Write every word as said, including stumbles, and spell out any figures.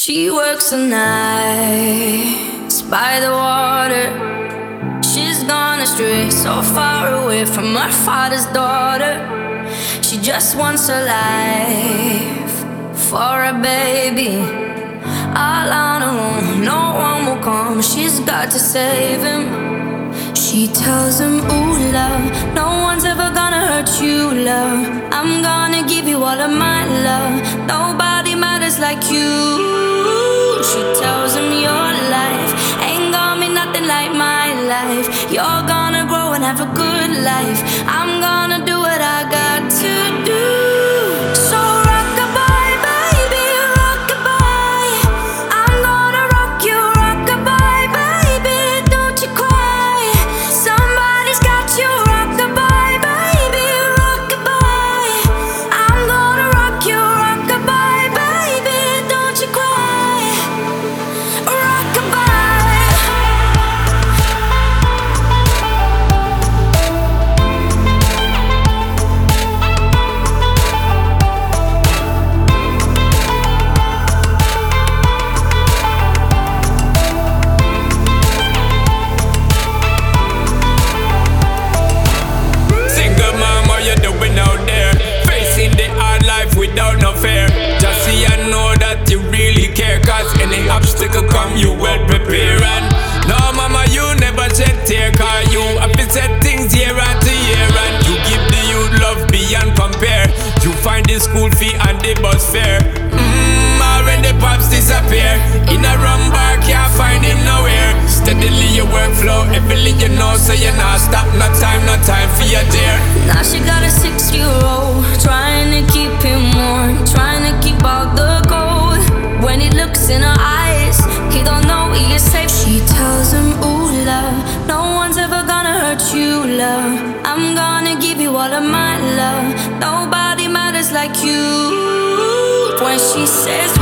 She works the nights by the water. She's gone astray, so far away from her father's daughter. She just wants a life for a baby. All on her own, no one will come. She's got to save him. She tells him, ooh, love, no one's ever gonna hurt you, love. I'm gonna give you all of my love. Nobody matters like you. She tells him, your life ain't gonna be nothing like my life. You're gonna grow and have a good life. I'm gonna do what I got to do. So rock-a-bye, baby, rock-a-bye. I'm gonna rock you, rock-a-bye, baby, don't you cry. Somebody's got you, rock-a-bye, baby, rock-a-bye. I'm gonna rock you, rock-a-bye, baby, don't you cry. Rock-a-bye. Single mom, what you doing out there? Facing the hard life without no fear. Just see and know that you really care, cause any obstacle come, you well prepare. And no mama, you never shed tear, cause you have to set things year after year. And you give the youth love beyond compare. You find the school fee and the bus fare. Mmm, when the pops disappear, in a rum bar, can't find him nowhere. Steadily your workflow, everything you know, so you're not stop, no time, no time for your dear. Now she got a six-year-old, trying to keep him warm, trying to keep out the cold. When he looks in her eyes, he don't know he is safe. She tells him, ooh, love, no one's ever gonna hurt you, love. I'm gonna give you all of my love. Nobody matters like you. When she says